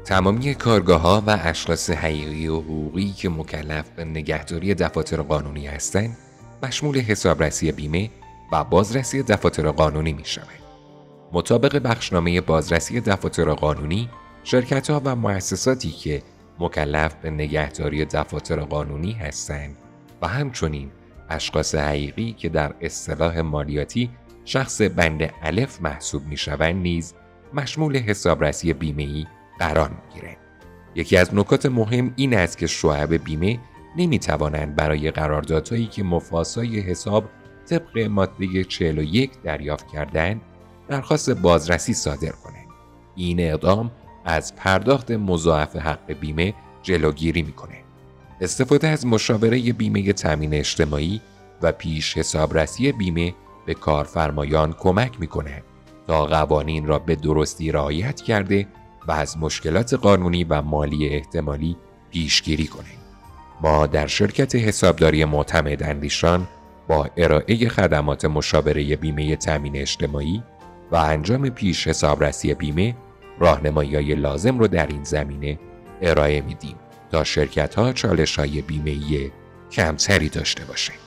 تمامی کارگاه‌ها و اشخاص حقیقی و حقوقی که مکلف به نگهداری دفاتر قانونی هستند، مشمول حسابرسی بیمه و بازرسی دفاتر قانونی می‌شوند. مطابق بخشنامه بازرسی دفاتر قانونی، شرکت‌ها و مؤسساتی که مکلف به نگهداری دفاتر قانونی هستند و همچنین اشخاص حقیقی که در اصطلاح مالیاتی شخص بند الف محسوب می‌شوند نیز مشمول حسابرسی بیمه‌ای قرار می‌گیرند. یکی از نکات مهم این است که شعب بیمه نمی‌توانند برای قراردادهایی که مفاسای حساب طبق ماده 41 دریافت کردند درخواست بازرسی صادر کنند. این اقدام از پرداخت مضاعف حق بیمه جلوگیری می‌کند. استفاده از مشاوره بیمه تامین اجتماعی و پیش حسابرسی بیمه به کارفرمایان کمک می‌کند تا قوانین را به درستی رعایت کرده و از مشکلات قانونی و مالی احتمالی پیشگیری کنند. ما در شرکت حسابداری معتمد اندیشان با ارائه خدمات مشاوره بیمه تامین اجتماعی و انجام پیش حسابرسی بیمه راهنمایی‌های لازم رو در این زمینه ارائه میدیم تا شرکت‌ها چالش‌های بیمه‌ای کمتری داشته باشند.